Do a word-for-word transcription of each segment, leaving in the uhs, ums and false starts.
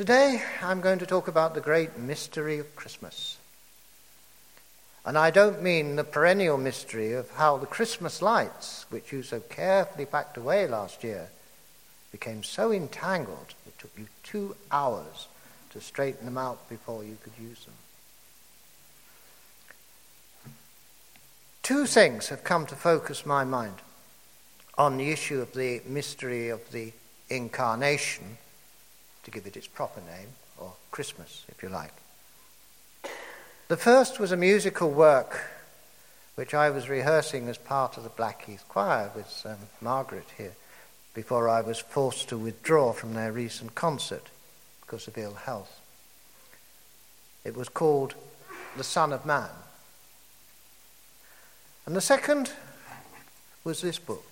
Today I'm going to talk about the great mystery of Christmas. And I don't mean the perennial mystery of how the Christmas lights, which you so carefully packed away last year, became so entangled it took you two hours to straighten them out before you could use them. Two things have come to focus my mind on the issue of the mystery of the Incarnation, to give it its proper name, or Christmas, if you like. The first was a musical work which I was rehearsing as part of the Blackheath Choir with um, Margaret here, before I was forced to withdraw from their recent concert because of ill health. It was called The Son of Man. And the second was this book.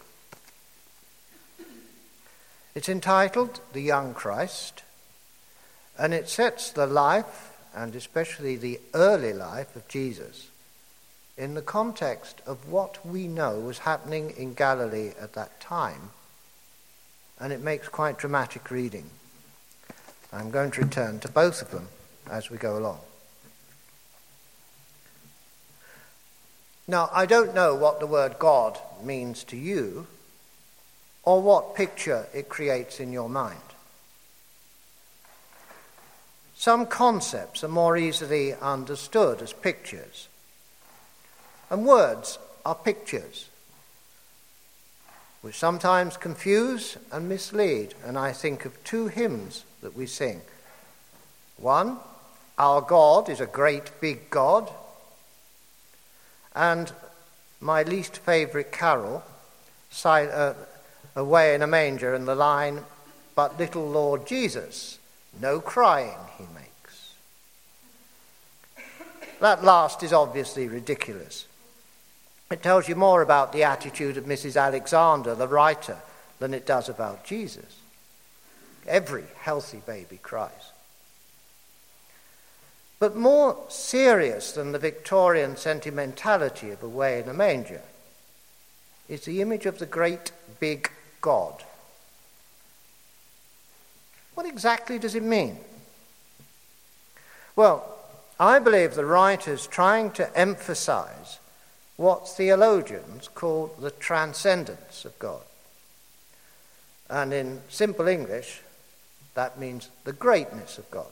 It's entitled The Young Christ, and it sets the life, and especially the early life of Jesus, in the context of what we know was happening in Galilee at that time, and it makes quite dramatic reading. I'm going to return to both of them as we go along. Now, I don't know what the word God means to you, or what picture it creates in your mind. Some concepts are more easily understood as pictures, and words are pictures, which sometimes confuse and mislead, and I think of two hymns that we sing. One, Our God is a Great Big God, and my least favourite carol, uh, Away in a Manger, and the line, But little Lord Jesus, no crying he makes. That last is obviously ridiculous. It tells you more about the attitude of Missus Alexander, the writer, than it does about Jesus. Every healthy baby cries. But more serious than the Victorian sentimentality of Away in a Manger is the image of the great big God. What exactly does it mean? Well, I believe the writer's trying to emphasize what theologians call the transcendence of God. And in simple English, that means the greatness of God.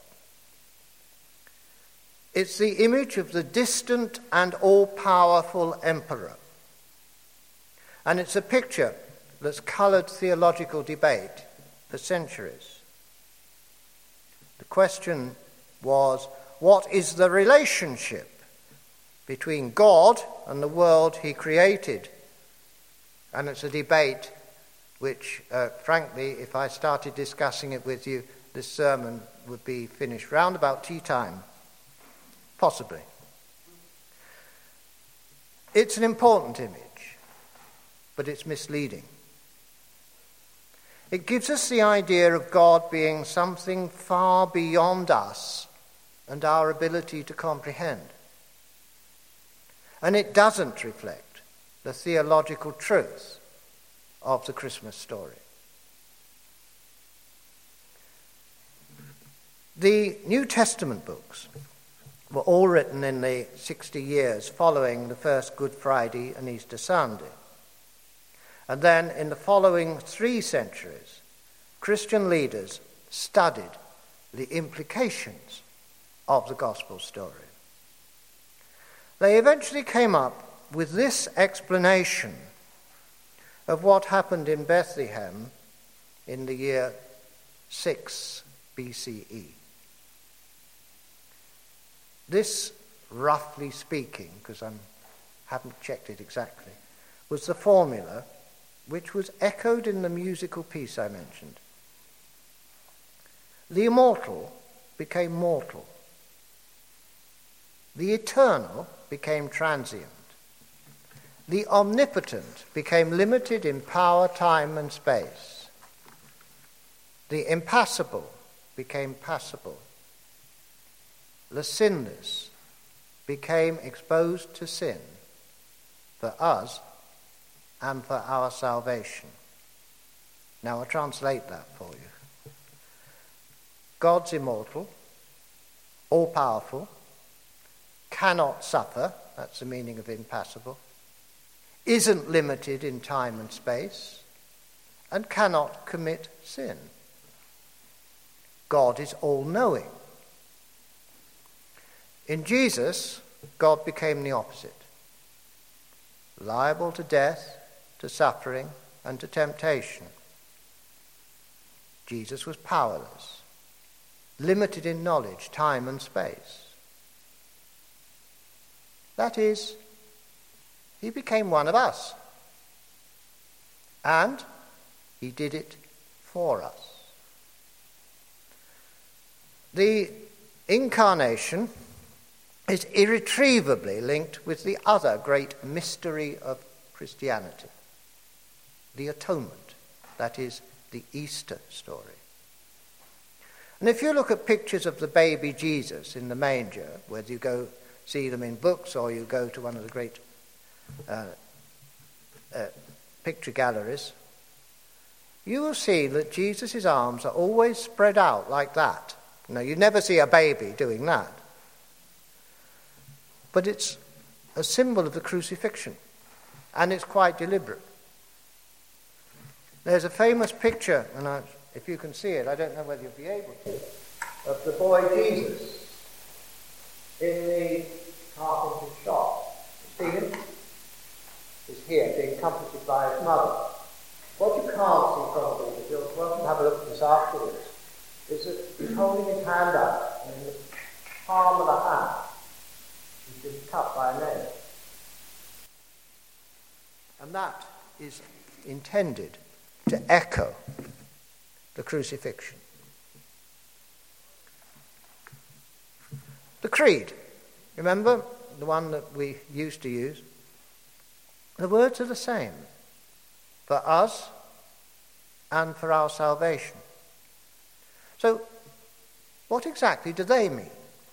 It's the image of the distant and all-powerful emperor. And it's a picture that's coloured theological debate for centuries. The question was, what is the relationship between God and the world he created? And it's a debate which, uh, frankly, if I started discussing it with you, this sermon would be finished round about tea time. Possibly. It's an important image, but it's misleading. It gives us the idea of God being something far beyond us and our ability to comprehend. And it doesn't reflect the theological truth of the Christmas story. The New Testament books were all written in the sixty years following the first Good Friday and Easter Sunday. And then in the following three centuries, Christian leaders studied the implications of the gospel story. They eventually came up with this explanation of what happened in Bethlehem in the year six B C E. This, roughly speaking, because I haven't checked it exactly, was the formula which was echoed in the musical piece I mentioned. The immortal became mortal. The eternal became transient. The omnipotent became limited in power, time, and space. The impassible became passible. The sinless became exposed to sin for us and for our salvation. Now I'll translate that for you. God's immortal, all-powerful, cannot suffer, that's the meaning of impassible, isn't limited in time and space, and cannot commit sin. God is all-knowing. In Jesus, God became the opposite, liable to death, to suffering, and to temptation. Jesus was powerless, limited in knowledge, time, and space. That is, he became one of us, and he did it for us. The incarnation is irretrievably linked with the other great mystery of Christianity, the atonement, that is, the Easter story. And if you look at pictures of the baby Jesus in the manger, whether you go see them in books or you go to one of the great uh, uh, picture galleries, you will see that Jesus' arms are always spread out like that. You know, you never see a baby doing that. But it's a symbol of the crucifixion, and it's quite deliberate. There's a famous picture, and I, if you can see it, I don't know whether you'll be able to, of the boy Jesus in the carpenter's shop. You see him? He's here, being comforted by his mother. What you can't see probably, but you'll welcome to have a look at this afterwards, is that he's holding his hand up, and in the palm of the hand, he's been cut by a nail. And that is intended to echo the crucifixion. The creed, remember, the one that we used to use? The words are the same for us and for our salvation. So, what exactly do they mean?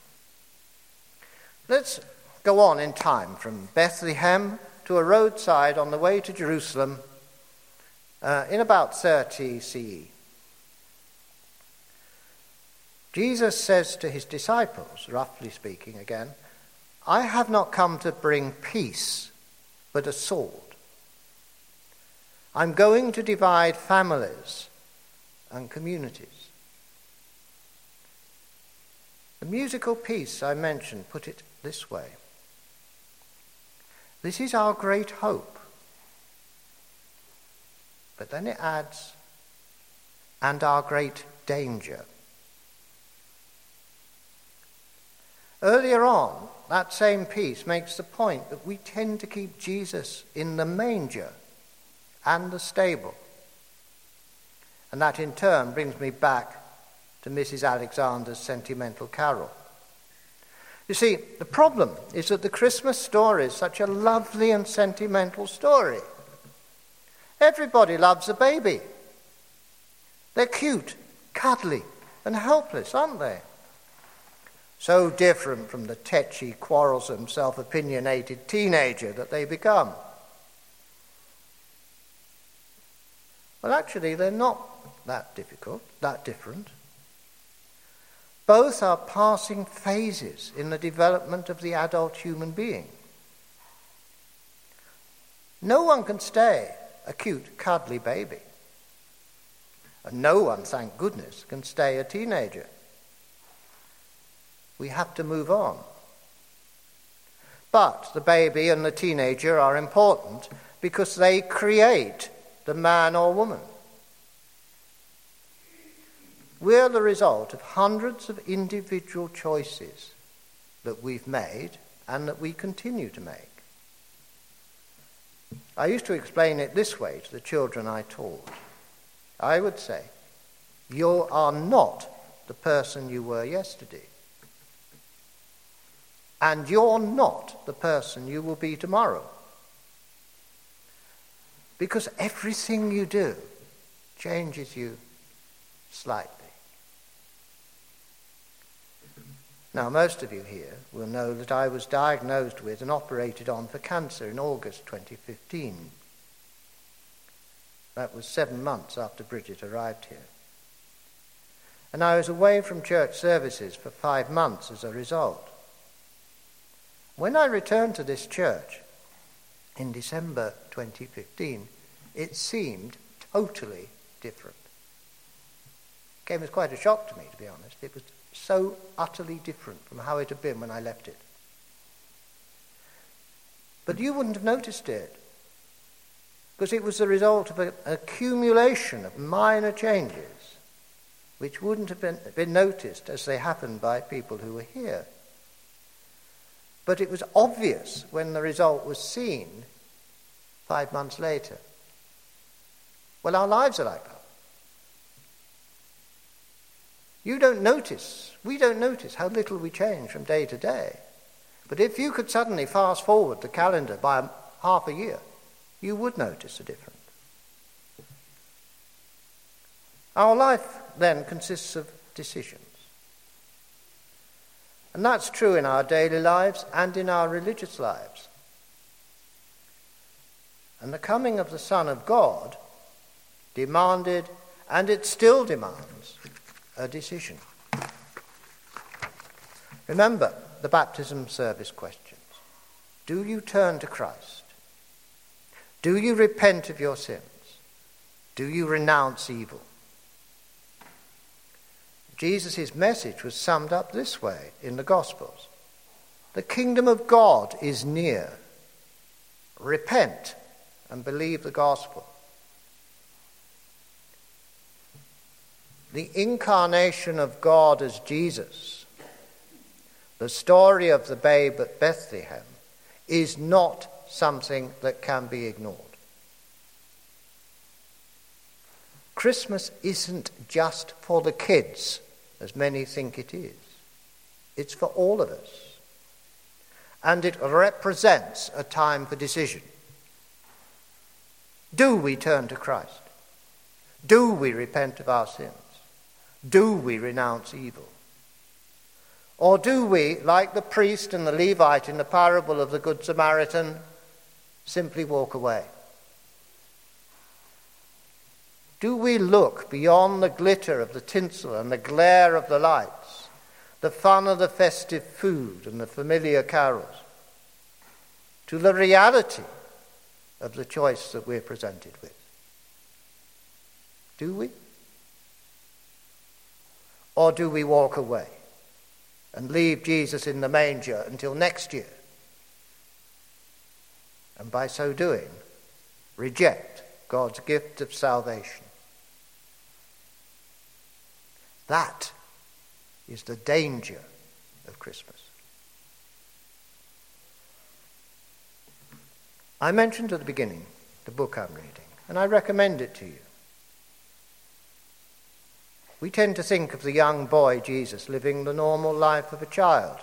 Let's go on in time from Bethlehem to a roadside on the way to Jerusalem uh, in about thirty C E. Jesus says to his disciples, roughly speaking again, I have not come to bring peace, but a sword. I'm going to divide families and communities. The musical piece I mentioned put it this way. This is our great hope. But then it adds, and our great danger. Earlier on, that same piece makes the point that we tend to keep Jesus in the manger and the stable. And that in turn brings me back to Missus Alexander's sentimental carol. You see, the problem is that the Christmas story is such a lovely and sentimental story. Everybody loves a baby. They're cute, cuddly, and helpless, aren't they? So different from the tetchy, quarrelsome, self-opinionated teenager that they become. Well, actually, they're not that difficult, that different. Both are passing phases in the development of the adult human being. No one can stay a cute, cuddly baby. And no one, thank goodness, can stay a teenager. We have to move on. But the baby and the teenager are important because they create the man or woman. We're the result of hundreds of individual choices that we've made and that we continue to make. I used to explain it this way to the children I taught. I would say, you are not the person you were yesterday. And you're not the person you will be tomorrow. Because everything you do changes you slightly. Now, most of you here will know that I was diagnosed with and operated on for cancer in August twenty fifteen. That was seven months after Bridget arrived here. and I was away from church services for five months as a result. When I returned to this church in December twenty fifteen, it seemed totally different. It came as quite a shock to me, to be honest. It was so utterly different from how it had been when I left it. But you wouldn't have noticed it, because it was the result of an accumulation of minor changes which wouldn't have been, been noticed as they happened by people who were here. But it was obvious when the result was seen five months later. Well, our lives are like that. You don't notice, we don't notice how little we change from day to day. But if you could suddenly fast forward the calendar by half a year, you would notice a difference. Our life then consists of decisions. And that's true in our daily lives and in our religious lives. And the coming of the Son of God demanded, and it still demands, a decision. Remember the baptism service questions. Do you turn to Christ? Do you repent of your sins? Do you renounce evil? Jesus' message was summed up this way in the Gospels. The kingdom of God is near. Repent and believe the gospel. The incarnation of God as Jesus, the story of the babe at Bethlehem, is not something that can be ignored. Christmas isn't just for the kids, as many think it is. It's for all of us. And it represents a time for decision. Do we turn to Christ? Do we repent of our sins? Do we renounce evil? Or do we, like the priest and the Levite in the parable of the Good Samaritan, simply walk away? Do we look beyond the glitter of the tinsel and the glare of the lights, the fun of the festive food and the familiar carols, to the reality of the choice that we're presented with? Do we? Or do we walk away and leave Jesus in the manger until next year? And by so doing, reject God's gift of salvation. That is the danger of Christmas. I mentioned at the beginning the book I'm reading, and I recommend it to you. We tend to think of the young boy Jesus living the normal life of a child.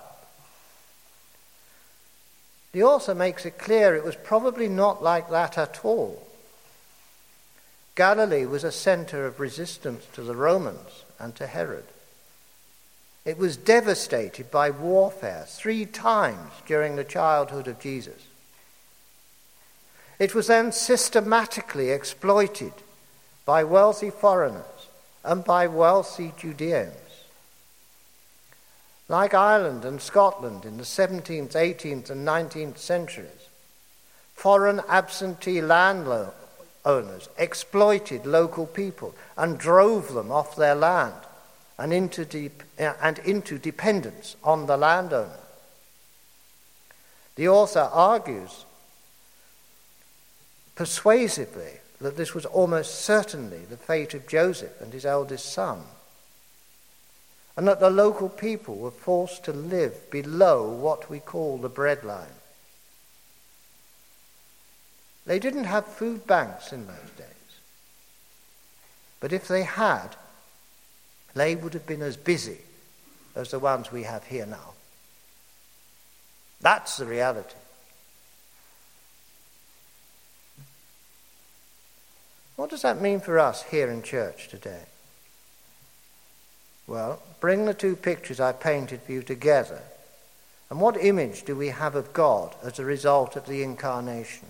The author makes it clear it was probably not like that at all. Galilee was a center of resistance to the Romans and to Herod. It was devastated by warfare three times during the childhood of Jesus. It was then systematically exploited by wealthy foreigners and by wealthy Judeans. Like Ireland and Scotland in the seventeenth, eighteenth and nineteenth centuries, foreign absentee landowners exploited local people and drove them off their land and into, deep, and into dependence on the landowner. The author argues persuasively that this was almost certainly the fate of Joseph and his eldest son, and that the local people were forced to live below what we call the breadline. They didn't have food banks in those days, but if they had, they would have been as busy as the ones we have here now. That's the reality. What does that mean for us here in church today? Well, bring the two pictures I painted for you together, and what image do we have of God as a result of the incarnation?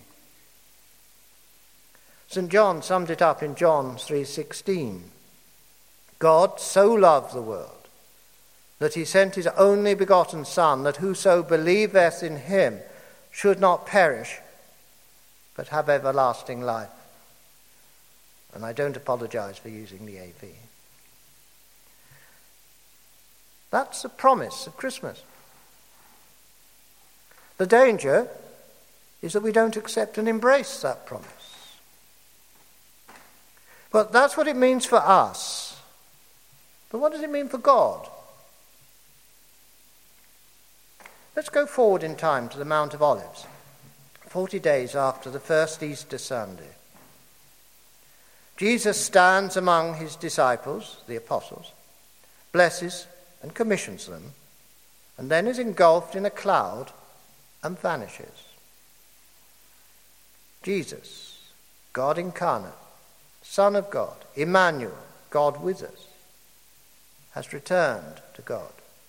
Saint John summed it up in John three sixteen. God so loved the world that he sent his only begotten Son, that whoso believeth in him should not perish, but have everlasting life. And I don't apologize for using the A V. That's the promise of Christmas. The danger is that we don't accept and embrace that promise. But that's what it means for us. But what does it mean for God? Let's go forward in time to the Mount of Olives, forty days after the first Easter Sunday. Jesus stands among his disciples, the apostles, blesses and commissions them, and then is engulfed in a cloud and vanishes. Jesus, God incarnate, Son of God, Emmanuel, God with us, has returned to God.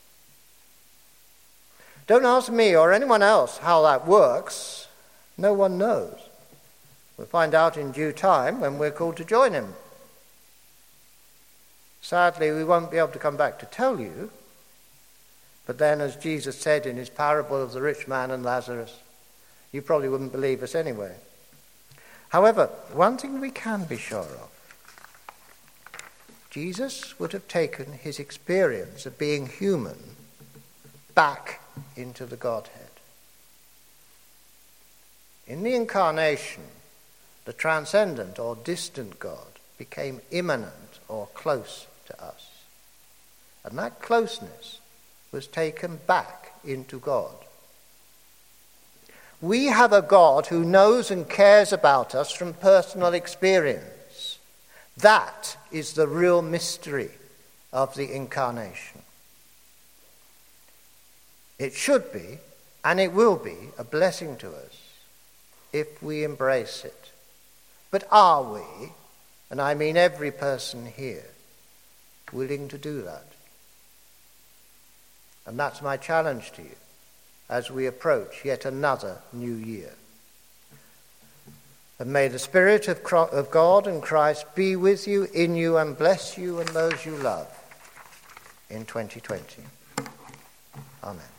Don't ask me or anyone else how that works. No one knows. We'll find out in due time when we're called to join him. Sadly, we won't be able to come back to tell you. But then, as Jesus said in his parable of the rich man and Lazarus, you probably wouldn't believe us anyway. However, one thing we can be sure of, Jesus would have taken his experience of being human back into the Godhead. In the incarnation, the transcendent or distant God became immanent or close to us. And that closeness was taken back into God. We have a God who knows and cares about us from personal experience. That is the real mystery of the incarnation. It should be, and it will be, a blessing to us if we embrace it. But are we, and I mean every person here, willing to do that? And that's my challenge to you as we approach yet another new year. And may the Spirit of God and Christ be with you, in you, and bless you and those you love in twenty twenty. Amen.